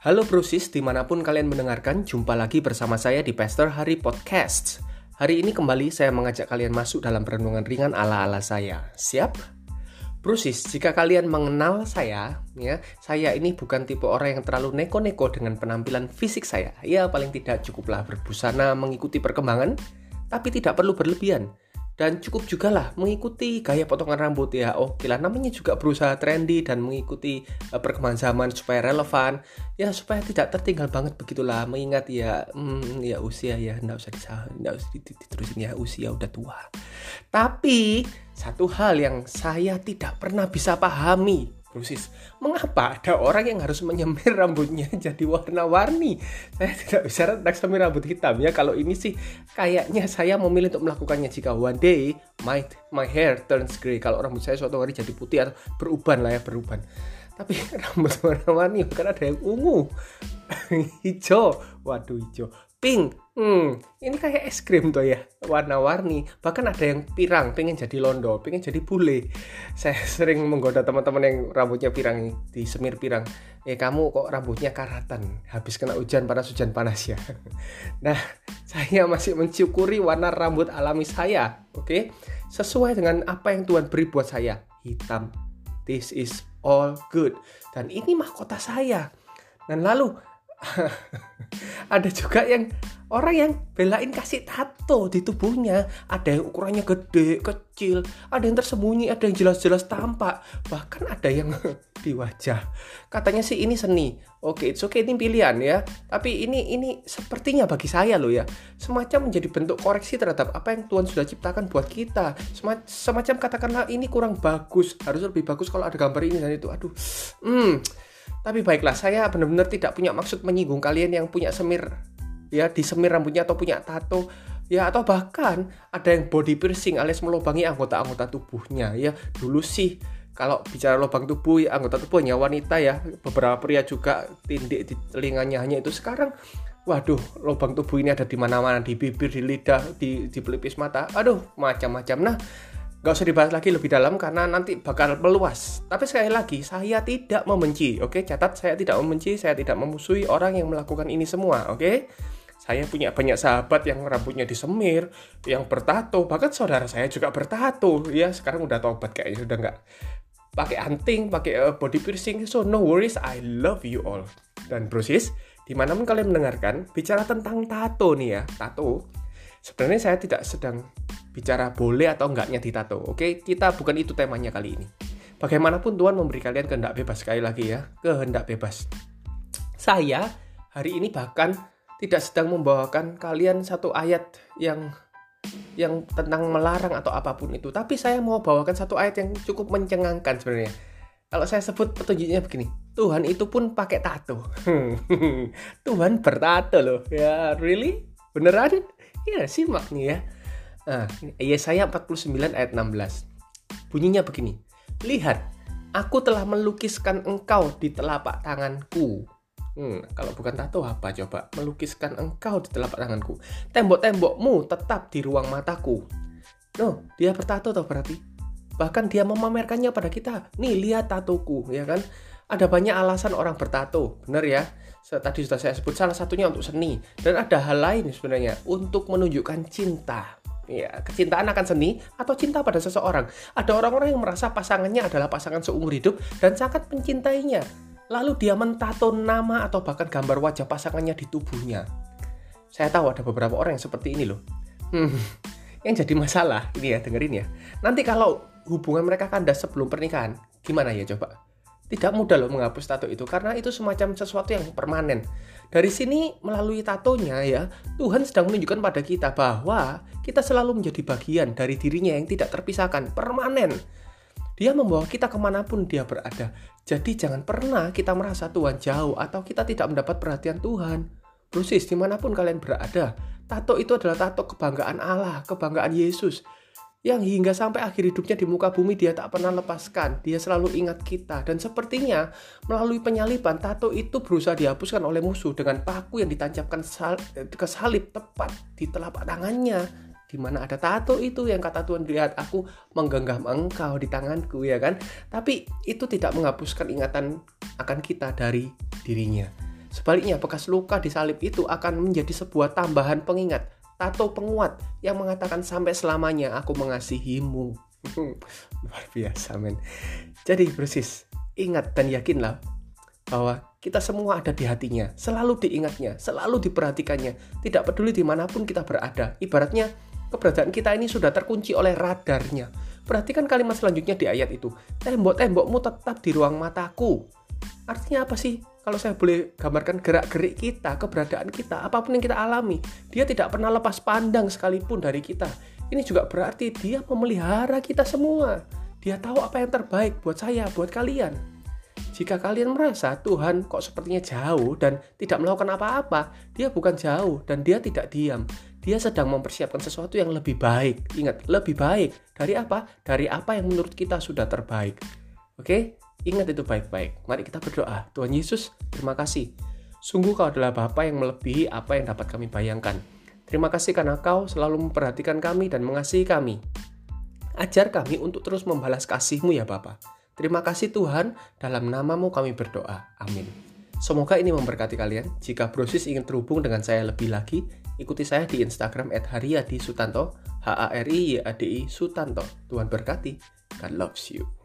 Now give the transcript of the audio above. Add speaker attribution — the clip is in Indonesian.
Speaker 1: Halo Brusis, dimanapun kalian mendengarkan, jumpa lagi bersama saya di Pastor Hari Podcast. Hari ini kembali saya mengajak kalian masuk dalam renungan ringan ala-ala saya. Siap? Brusis, jika kalian mengenal saya ini bukan tipe orang yang terlalu neko-neko dengan penampilan fisik saya. Ya, paling tidak cukuplah berbusana mengikuti perkembangan, tapi tidak perlu berlebihan. Dan cukup juga lah mengikuti gaya potongan rambut ya. Oke lah, namanya juga berusaha trendy dan mengikuti perkembangan zaman supaya relevan. Ya supaya tidak tertinggal banget begitulah. Mengingat ya usia ya, nggak usah diterusin ya, usia udah tua. Tapi satu hal yang saya tidak pernah bisa pahami, Brusis, mengapa ada orang yang harus menyemir rambutnya jadi warna-warni? Saya tidak bisa semir rambut hitam ya. Kalau ini sih kayaknya saya memilih untuk melakukannya jika one day my hair turns gray. Kalau rambut saya suatu hari jadi putih atau beruban. Tapi rambut warna-warni kan ada yang ungu, hijau, hijau, pink. Ini kayak es krim tuh ya, warna-warni. Bahkan ada yang pirang, pengen jadi londo, pengen jadi bule. Saya sering menggoda teman-teman yang rambutnya pirang, disemir pirang. Kamu kok rambutnya karatan, habis kena hujan panas ya. Nah, saya masih mensyukuri warna rambut alami saya, oke? Sesuai dengan apa yang Tuhan beri buat saya, hitam. This is all good. Dan ini mahkota saya. Dan lalu ada juga yang orang yang belain kasih tato di tubuhnya. Ada yang ukurannya gede, kecil, ada yang tersembunyi, ada yang jelas-jelas tampak, bahkan ada yang di wajah. Katanya sih ini seni. Oke, it's okay, ini pilihan ya. Tapi ini sepertinya bagi saya loh ya, semacam menjadi bentuk koreksi terhadap apa yang Tuhan sudah ciptakan buat kita. Semacam katakanlah ini kurang bagus, harus lebih bagus kalau ada gambar ini dan itu. Tapi baiklah, saya benar-benar tidak punya maksud menyinggung kalian yang punya semir, ya disemir rambutnya atau punya tato, ya atau bahkan ada yang body piercing alias melubangi anggota-anggota tubuhnya. Ya dulu sih kalau bicara lubang tubuh, ya, anggota tubuhnya wanita ya, beberapa pria juga tindik di telinganya hanya itu. Sekarang, waduh, lubang tubuh ini ada di mana-mana, di bibir, di lidah, di pelipis mata, macam-macam. Nah, gak usah dibahas lagi lebih dalam karena nanti bakal meluas. Tapi sekali lagi, saya tidak membenci. Oke, catat, saya tidak membenci, saya tidak memusuhi orang yang melakukan ini semua. Oke, saya punya banyak sahabat yang rambutnya disemir, yang bertato. Bahkan saudara saya juga bertato. Ya, sekarang udah tobat kayaknya, sudah nggak pakai anting, pakai body piercing. So no worries, I love you all. Dan Brusis, dimanapun kalian mendengarkan, bicara tentang tato nih ya, tato. Sebenarnya saya tidak sedang bicara boleh atau enggaknya ditato. Oke, kita bukan itu temanya kali ini. Bagaimanapun Tuhan memberi kalian kehendak bebas, sekali lagi ya, kehendak bebas. Saya hari ini bahkan tidak sedang membawakan kalian satu ayat yang tentang melarang atau apapun itu, tapi saya mau bawakan satu ayat yang cukup mencengangkan sebenarnya. Kalau saya sebut petunjuknya begini, Tuhan itu pun pakai tato. Tuhan bertato loh. Ya, really? Beneran? Ya, simak nih ya. Yesaya 49 ayat 16. Bunyinya begini. Lihat, aku telah melukiskan engkau di telapak tanganku. Kalau bukan tato apa coba? Melukiskan engkau di telapak tanganku. Tembok-tembokmu tetap di ruang mataku. No, dia bertato toh berarti. Bahkan dia memamerkannya pada kita. Nih, lihat tatoku, ya kan? Ada banyak alasan orang bertato, benar ya? Tadi sudah saya sebut, salah satunya untuk seni. Dan ada hal lain sebenarnya, untuk menunjukkan cinta. Ya, kecintaan akan seni atau cinta pada seseorang. Ada orang-orang yang merasa pasangannya adalah pasangan seumur hidup dan sangat mencintainya. Lalu dia mentato nama atau bahkan gambar wajah pasangannya di tubuhnya. Saya tahu ada beberapa orang yang seperti ini loh. Yang jadi masalah, ini ya, dengerin ya. Nanti kalau hubungan mereka kandas sebelum pernikahan, gimana ya coba? Tidak mudah loh menghapus tato itu, karena itu semacam sesuatu yang permanen. Dari sini melalui tatonya ya, Tuhan sedang menunjukkan pada kita bahwa kita selalu menjadi bagian dari dirinya yang tidak terpisahkan, permanen. Dia membawa kita kemanapun dia berada. Jadi jangan pernah kita merasa Tuhan jauh atau kita tidak mendapat perhatian Tuhan. Brusis, dimanapun kalian berada, tato itu adalah tato kebanggaan Allah, kebanggaan Yesus, yang hingga sampai akhir hidupnya di muka bumi dia tak pernah lepaskan. Dia selalu ingat kita. Dan sepertinya melalui penyaliban, tato itu berusaha dihapuskan oleh musuh dengan paku yang ditancapkan ke salib tepat di telapak tangannya. Di mana ada tato itu yang kata Tuhan, lihat aku menggenggam engkau di tanganku, ya kan? Tapi itu tidak menghapuskan ingatan akan kita dari dirinya. Sebaliknya, bekas luka di salib itu akan menjadi sebuah tambahan pengingat, tato penguat yang mengatakan sampai selamanya aku mengasihimu. Luar biasa, men. Jadi, Brosis, ingat dan yakinlah bahwa kita semua ada di hatinya, selalu diingatnya, selalu diperhatikannya, tidak peduli dimanapun kita berada. Ibaratnya, keberadaan kita ini sudah terkunci oleh radarnya. Perhatikan kalimat selanjutnya di ayat itu. Tembok-tembokmu tetap di ruang mataku. Artinya apa sih? Kalau saya boleh gambarkan gerak-gerik kita, keberadaan kita, apapun yang kita alami, dia tidak pernah lepas pandang sekalipun dari kita. Ini juga berarti dia memelihara kita semua. Dia tahu apa yang terbaik buat saya, buat kalian. Jika kalian merasa Tuhan kok sepertinya jauh dan tidak melakukan apa-apa, dia bukan jauh dan dia tidak diam. Dia sedang mempersiapkan sesuatu yang lebih baik. Ingat, lebih baik. Dari apa? Dari apa yang menurut kita sudah terbaik. Oke? Ingat itu baik-baik. Mari kita berdoa. Tuhan Yesus, terima kasih. Sungguh Kau adalah Bapa yang melebihi apa yang dapat kami bayangkan. Terima kasih karena Kau selalu memperhatikan kami dan mengasihi kami. Ajar kami untuk terus membalas kasih-Mu ya Bapa. Terima kasih Tuhan, dalam nama-Mu kami berdoa. Amin. Semoga ini memberkati kalian. Jika Brosis ingin terhubung dengan saya lebih lagi, ikuti saya di Instagram @haryadi Sutanto, HARIYADI Sutanto. Tuhan berkati. God loves you.